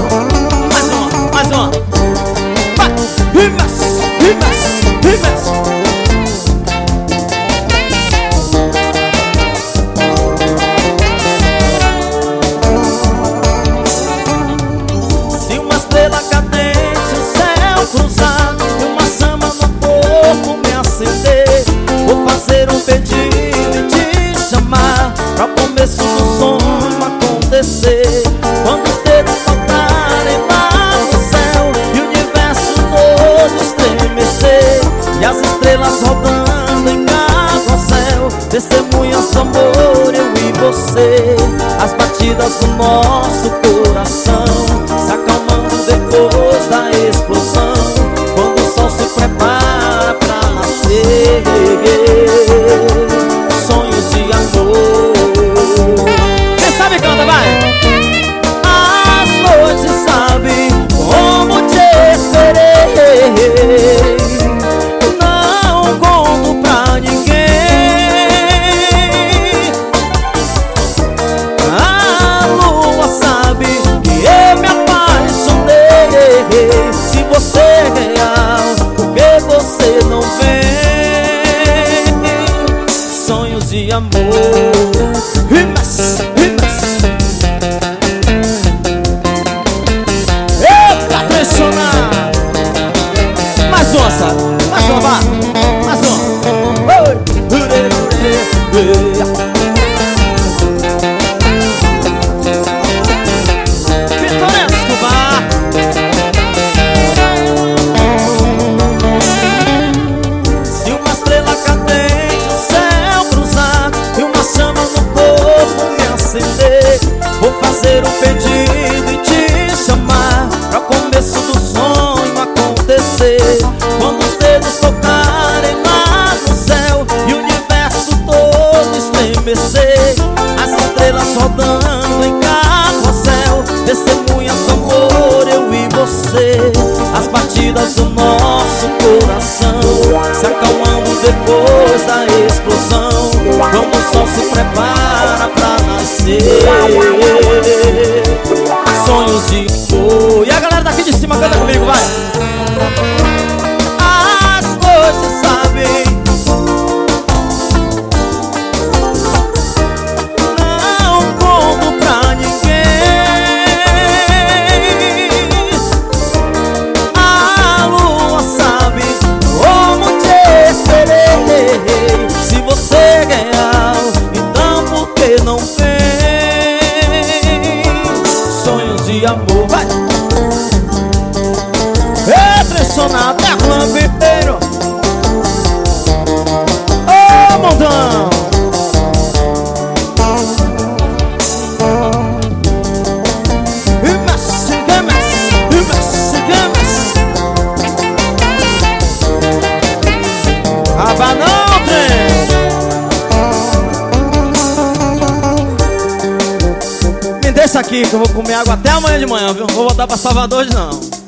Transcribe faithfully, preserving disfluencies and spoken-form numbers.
Mais uma, mais uma. Vai, rimas, rimas, rimas. Se uma estrela cadente, o céu cruzar e uma chama no corpo me acender, vou fazer um pedido e te chamar pra o começo do sonho acontecer. Quando os dedos tocarem lá no céu e o universo todo estremecer, e as estrelas rodando em carrossel testemunham seu amor, eu e você. As batidas do nosso coração se acalmando depois da explosão, quando o sol se prepara pra nascer. Sonhos de amor. Quem sabe canta, vai! As noites sabem como te esperei, não conto pra ninguém. A lua sabe que eu me apaixonei. Se você é real, por que você não vem? Sonhos de amor. Rimas, rimas. Eita, pressionar. Mais uma, sabe? Mais uma, vá. Mais uma. Oi. Vitória Escobar. Se uma estrela cadente o céu cruzar e uma chama no corpo me acender, vou fazer um pedido e te chamar pra o começo do sonho acontecer. Quando os dedos tocarem lá no céu e o universo todo estremecer, as estrelas rodando em carrossel testemunham seu amor, eu e você. As batidas do nosso coração se acalmando depois da explosão, quando o sol se prepara pra nascer. Sonhos de amor. E a galera daqui de cima canta comigo, vai! As noites sabem, não conto pra ninguém. A lua sabe como te esperei. Se você é real, então por que não vem? Sonhos de amor, vai! Impressionado, é Atlântico inteiro. Ô, oh, Montão! Rimas, rimas, rimas, rimas. Aba não, trem! Me deixa aqui que eu vou comer água até amanhã de manhã, viu? Não vou voltar pra Salvador hoje não.